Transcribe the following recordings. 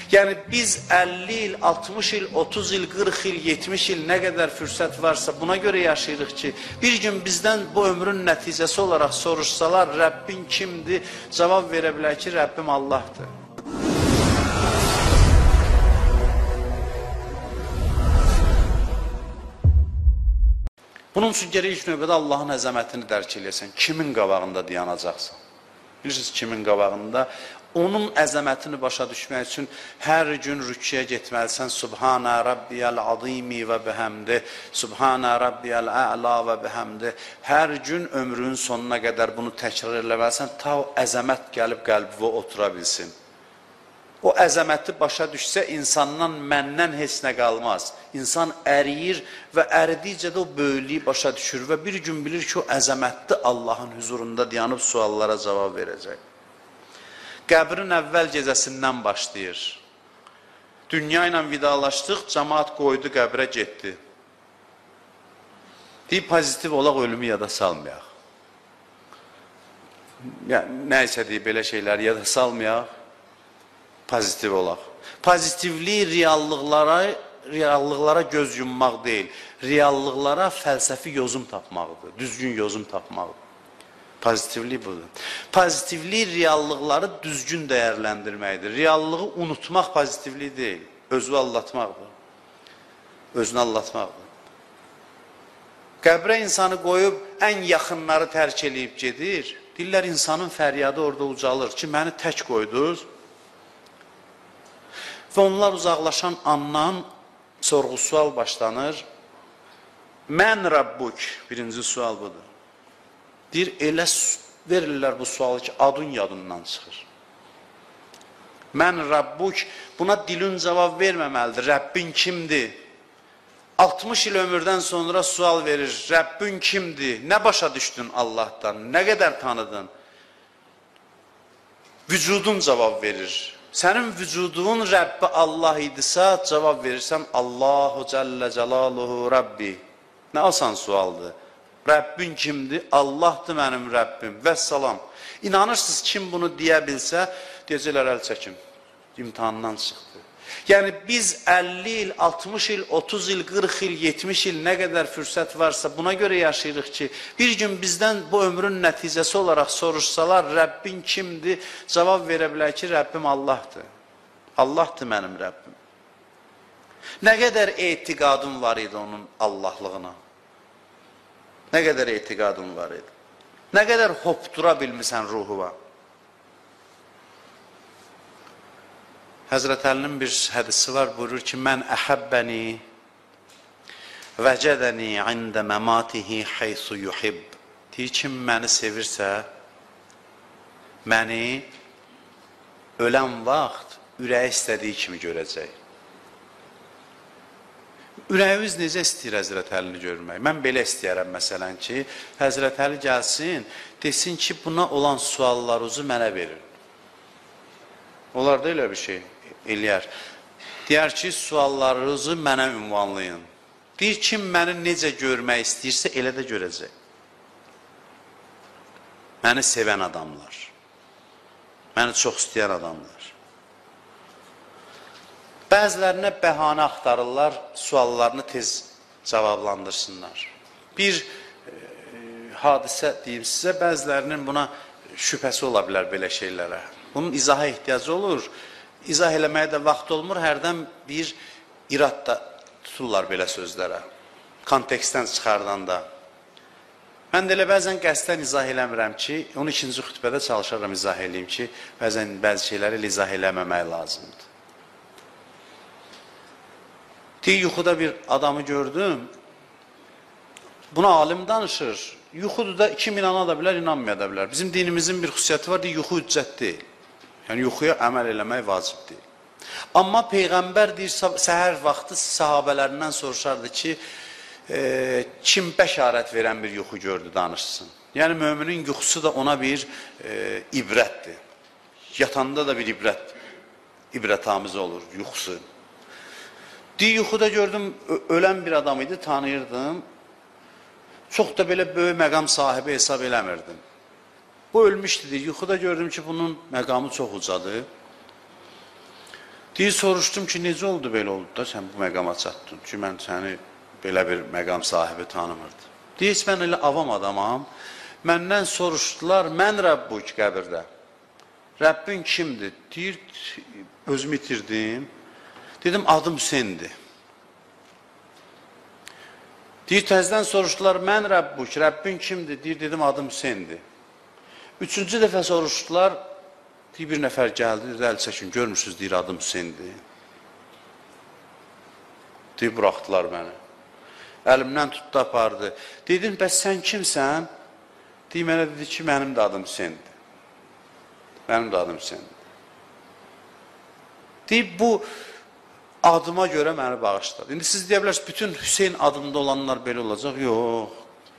Yəni biz 50 il, 60 il, 30 il, 40 il, 70 il nə qədər fürsət varsa buna görə yaşayırıq ki, bir gün bizdən bu ömrün nəticəsi olaraq soruşsalar, Rəbbin kimdir? Cavab verə bilər ki, Rəbbim Allahdır. Bunun üçün gərək ilk növbədə Allahın əzəmətini dərk eləyəsən. Kimin qabağında dayanacaqsan? Bilirsiniz, kimin qabağında? Onun əzəmətini başa düşmək üçün hər gün rüküyə getməlisən. Subhanə Rabbiyəl azimi və bihəmdi, Subhanə Rabbiyəl ə'la və bihəmdi. Hər gün ömrünün sonuna qədər bunu təkrar eləməlisən, ta o əzəmət gəlib qəlbivə otura bilsin. O əzəməti başa düşsə, insandan, məndən heç nə qalmaz. İnsan əriyir və əridikcə də o böyüklüyü başa düşür və bir gün bilir ki, o əzəmətli Allahın huzurunda dayanıb suallara cavab verəcək. Qəbrin əvvəl gecəsindən başlayır. Dünya ilə vidalaşdıq, cəmaat qoydu, qəbrə getdi. Deyib, pozitiv olaq, ölümü yada salmayaq. Nə isə deyib, belə şeyləri yada salmayaq. Pozitiv olaq. Pozitivlik reallıqlara göz yummaq deyil. Reallıqlara fəlsəfi yozum tapmaqdır. Düzgün yozum tapmaqdır. Pozitivlik budur. Pozitivlik reallıqları düzgün dəyərləndirməkdir. Reallığı unutmaq pozitivlik deyil. Özünü allatmaqdır. Özünü allatmaqdır. Qəbrə insanı qoyub ən yaxınları tərk eləyib gedir. Deyirlər, insanın fəryadı orada ucalır ki, məni tək qoydunuz. Və onlar uzaqlaşan andan sorğu-sual başlanır. Mən Rabbuk, birinci sual budur. Deyir, elə verirlər bu sualı ki, adın yadından çıxır. Mən Rabbuk, buna dilin cavab verməməlidir. Rəbbin kimdir? 60 il ömürdən sonra sual verir. Rəbbin kimdir? Nə başa düşdün Allahdan? Nə qədər tanıdın? Vücudun cavab verir. Sənin vücudun Rəbbi Allah idisə, cavab verirsən, Allahu Cəllə Cəlaluhu Rabbi. Nə asan sualdır. Rəbbin kimdir? Allahdır mənim Rəbbim. Vəssalam. İnanırsınız, kim bunu deyə bilsə, deyəcəklər, əl çəkim. İmtihandan çıxdı. Yəni biz 50 il, 60 il, 30 il, 40 il, 70 il nə qədər fürsət varsa buna görə yaşayırıq ki, bir gün bizdən bu ömrün nəticəsi olaraq soruşsalar, Rəbbin kimdir? Cavab verə bilər ki, Rəbbim Allahdır. Allahdır mənim Rəbbim. Nə qədər etiqadın var idi onun Allahlığına? Nə qədər etiqadın var idi? Nə qədər hopdura bilmirsən ruhuva? Həzrət Əlinin bir hədisi var, buyurur ki, mən əhəbbəni vəcədəni ində məmatihi heysu yuhib. Deyir, kim məni sevirsə, məni ölən vaxt ürəyi istədiyi kimi görəcək. Ürəyimiz necə istəyir Həzrət Əlini görmək? Mən belə istəyərəm, məsələn ki, Həzrət Əli gəlsin, desin ki, buna olan suallarınızı mənə verin. Onlar da elə bir şey eləyər. Deyər ki, suallarınızı mənə ünvanlayın. Deyir, kim məni necə görmək istəyirsə, elə də görəcək. Məni sevən adamlar. Məni çox istəyən adamlar. Bəzilərinə bəhanə axtarırlar, suallarını tez cavablandırsınlar. Bir hadisə deyim sizə, bəzilərinin buna şübhəsi ola bilər belə şeylərə. Bunun izaha ehtiyacı olur. İzah eləməyə də vaxt olmur, hərdən bir irad da tuturlar belə sözlərə. Kontekstdən çıxardanda. Mən də elə bəzən qəsdən izah eləmirəm ki, onu ikinci xütbədə çalışaram izah eləyim ki, bəzən bəzi şeyləri izah eləməmək lazımdır. Deyir, yuxuda bir adamı gördüm, buna alim danışır, yuxudur da kim inana da bilər, inanmaya da bilər. Bizim dinimizin bir xüsusiyyəti var, deyir, yuxu hüccət deyil. Yəni, yuxuya əməl eləmək vacib deyil. Amma Peyğəmbər deyir, səhər vaxtı sahabələrindən soruşardı ki, kim bəşarət verən bir yuxu gördü, danışsın. Yəni, möminin yuxusu da ona bir ibrətdir. Yatanda da bir ibrətamiz olur, yuxusu. Deyir, yuxuda gördüm, ölən bir adam idi, tanıyırdım. Çox da belə böyük məqam sahibi hesab eləmirdim. Bu ölmüşdü, deyir. Yuxuda gördüm ki, bunun məqamı çox ucadır. Deyir, soruşdum ki, necə oldu belə oldu da sən bu məqama çatdın ki, mən səni belə bir məqam sahibi tanımırdım. Deyir, mən elə avam adamam, məndən soruşdular, mən Rəbbuk qəbirdə. Rəbbin kimdir? Deyir, özümü itirdim. Dedim, adım Hüseyndir. Deyir, təzdən soruşdular, mən Rəbbuk, Rəbbin kimdir? Deyir, dedim, adım Hüseyndir. Üçüncü dəfə soruşdular, deyir, bir nəfər gəldi, dedi, əl çəkin, görmürsünüz, deyir, adım Hüseyndir. Deyir, buraxdılar məni. Əlimdən tutdu, apardı. Dedim, bəs sən kimsən? Deyir, mənə dedi ki, mənim də adım Hüseyndir. Mənim də adım Hüseyndir. Deyir, bu adıma görə məni bağışladı. İndi siz deyə bilərsiniz, bütün Hüseyn adında olanlar belə olacaq. Yox.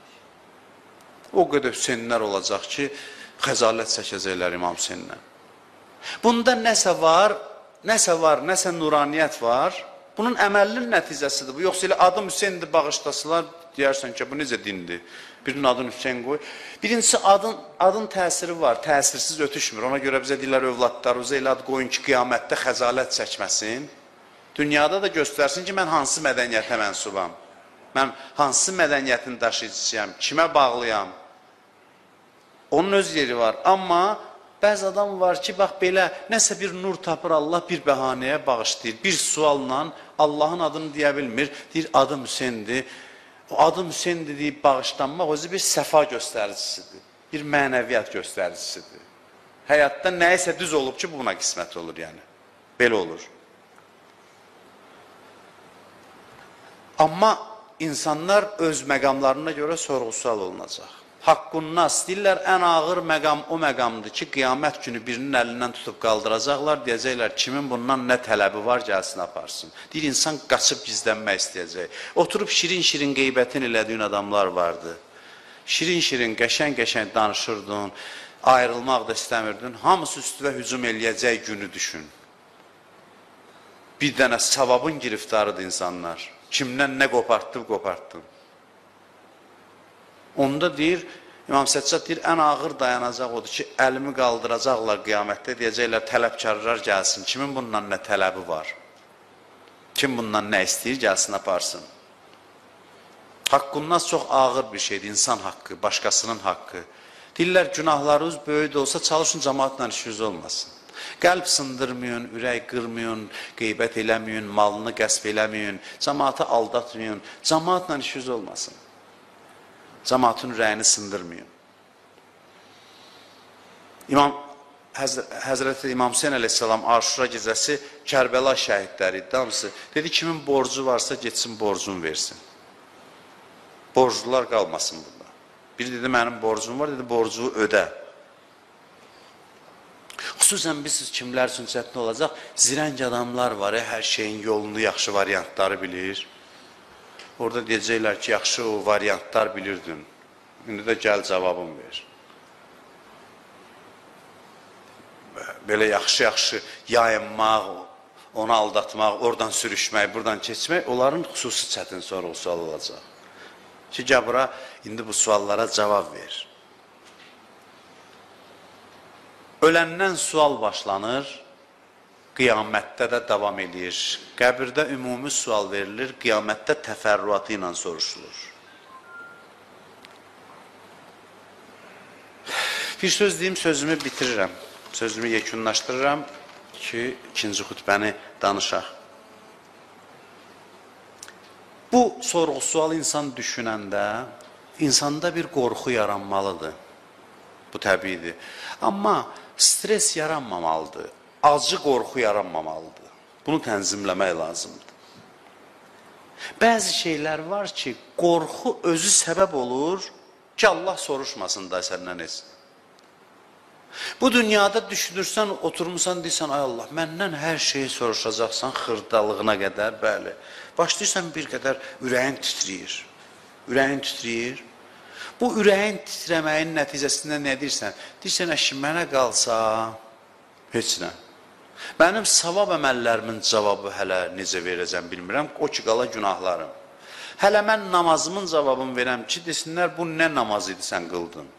O qədər Hüseynlər olacaq ki, xəzalət çəkəcəklər İmam Hüseyndən. Bunda nəsə var, nəsə nuraniyyət var. Bunun əməlinin nəticəsidir bu. Yoxsa elə adım Hüseyndir bağışlasılar, deyərsən ki, bu necə dindir? Birinin adını Hüseyn qoy. Birincisi, adın təsiri var, təsirsiz ötüşmür. Ona görə bizə deyirlər, övladlarınıza elə ad qoyun ki, qiyamətdə xəzalət çəkməsin. Dünyada da göstərsin ki, mən hansı mədəniyyətə mənsubam. Mən hansı mədəniyyətin daşıyıcısıyam, kimə bağlıyam. Onun öz yeri var. Amma bəzi adam var ki, bax belə, nəsə bir nur tapır Allah, bir bəhanəyə bağışlayır. Bir sualla Allahın adını deyə bilmir. Deyir, adım Hüseyndir. O adım Hüseyndir deyib bağışlanmaq özü bir səfa göstəricisidir. Bir mənəviyyat göstəricisidir. Həyatda nəyisə düz olub ki, buna qismət olur yəni. Belə olur. Amma insanlar öz məqamlarına görə sorğu-sual olunacaq. Haqqunnas deyirlər, ən ağır məqam o məqamdır ki, qiyamət günü birinin əlindən tutub qaldıracaqlar, deyəcəklər, kimin bundan nə tələbi var, gəlsin aparsın. Deyir, insan qaçıb gizlənmək istəyəcək. Oturub şirin-şirin qeybətin elədiyin adamlar vardı. Şirin-şirin, qəşən-qəşən danışırdın, ayrılmaq da istəmirdin. Hamısı üstüvə hücum eləyəcək günü düşün. Bir dənə savabın giriftarıdır insanlar. Kimdən nə qopartdın. Onda deyir, İmam Səccad deyir, ən ağır dayanacaq odur ki, əlimi qaldıracaqlar qiyamətdə, deyəcəklər, tələbkarlar gəlsin. Kimin bundan nə tələbi var? Kim bundan nə istəyir, gəlsin, aparsın. Haqqundan çox ağır bir şeydir, insan haqqı, başqasının haqqı. Deyirlər, günahlarınız böyük də olsa, çalışın, cəmaatla işiniz olmasın. Qəlb sındırmayın, ürək qırmayın, qeybət eləməyin, malını qəsb eləməyin, cəmaatı aldatmayın, cəmaatla işiniz olmasın. Cəmaatın ürəyini sındırmayın. Həzrəti İmam Hüseyn əleyhissalam Aşura gecəsi Kərbəla şəhidləri iddiamısı. Dedi, kimin borcu varsa geçsin borcunu versin. Borclular qalmasın burada. Biri dedi, mənim borcum var, dedi, borcu ödə. Xüsusən biz kimlər üçün çətin olacaq? Zirəng adamlar var, hər şeyin yolunu, yaxşı variantları bilir. Orada deyəcəklər ki, yaxşı o variantlar bilirdin. İndi də gəl cavabım ver. Belə yaxşı-yaxşı yayınmaq, onu aldatmaq, oradan sürüşmək, buradan keçmək, onların xüsusi çətin sorğu-sual olacaq. Ki, gəl bura, indi bu suallara cavab ver. Öləndən sual başlanır, qiyamətdə də davam edir. Qəbirdə ümumi sual verilir, qiyamətdə təfərrüatı ilə soruşulur. Bir söz deyim, sözümü bitirirəm. Sözümü yekunlaşdırıram ki, ikinci xütbəni danışaq. Bu sorğu-sual insan düşünəndə, insanda bir qorxu yaranmalıdır. Bu təbiidir. Amma stres yaranmamalıdır. Acı qorxu yaranmamalıdır. Bunu tənzimləmək lazımdır. Bəzi şeylər var ki, qorxu özü səbəb olur ki, Allah soruşmasın da səndən heç. Bu dünyada düşünürsən, oturmuşsan, deyirsən, ay Allah, məndən hər şeyi soruşacaqsan, xırdalığına qədər, bəli. Başlayırsan bir qədər, ürəyin titriyir. Ürəyin titriyir. Bu ürəyin titrəməyin nəticəsində nə deyirsən? Deyirsən, əşi, mənə qalsa, heç nə. Mənim savab əməllərimin cavabı hələ necə verəcəm bilmirəm, o ki, qala günahlarım. Hələ mən namazımın cavabını verəm ki, desinlər, bu nə namaz idi sən qıldın?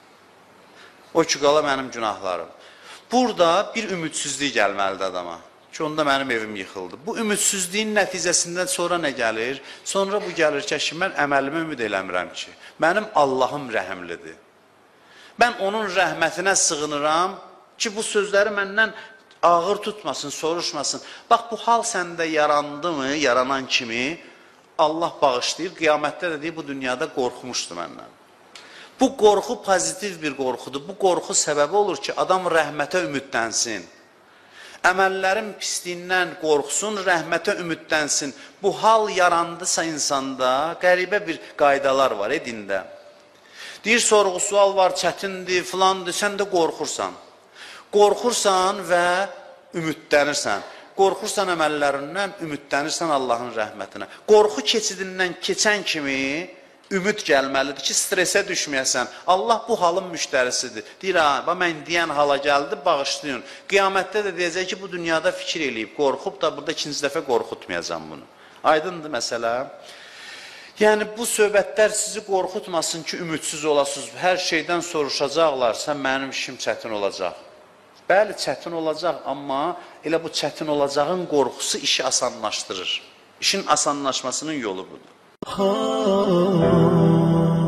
O ki, qala mənim günahlarım. Burada bir ümidsizlik gəlməlidir adama. ki, onda mənim evim yıxıldı. Bu ümidsizliyin nəticəsindən sonra nə gəlir? Sonra bu gəlir ki, mən əməlimə ümid eləmirəm ki, mənim Allahım rəhimlidir. Mən onun rəhmətinə sığınıram ki, bu sözləri məndən ağır tutmasın, soruşmasın. Bax, bu hal səndə yarandı mı, yaranan kimi Allah bağışlayır, qiyamətdə də deyir, bu dünyada qorxmuşdu məndən. Bu qorxu pozitiv bir qorxudur. Bu qorxu səbəbi olur ki, adam rəhmətə ümidlənsin. Əməllərin pisliyindən qorxsun, rəhmətə ümidlənsin. Bu hal yarandısa insanda qəribə bir qaydalar var dində. Deyir, sorğu-sual var, çətindir, filandır, sən də qorxursan. Qorxursan və ümidlənirsən. Qorxursan əməllərindən, ümidlənirsən Allahın rəhmətinə. Qorxu keçidindən keçən kimi ümid gəlməlidir ki, stresə düşməyəsən. Allah bu halın müştərisidir. Deyir, mən deyən hala gəldi, bağışlayın. Qiyamətdə də deyəcək ki, bu dünyada fikir eləyib, qorxub da burada ikinci dəfə qorxutmayacam bunu. Aydındır məsələ. Yəni, bu söhbətlər sizi qorxutmasın ki, ümidsiz olasınız. Hər şeydən soruşacaqlarsa, mənim işim çətin olacaq. Bəli, çətin olacaq, amma elə bu çətin olacağın qorxusu işi asanlaşdırır. İşin asanlaşmasının yolu budur.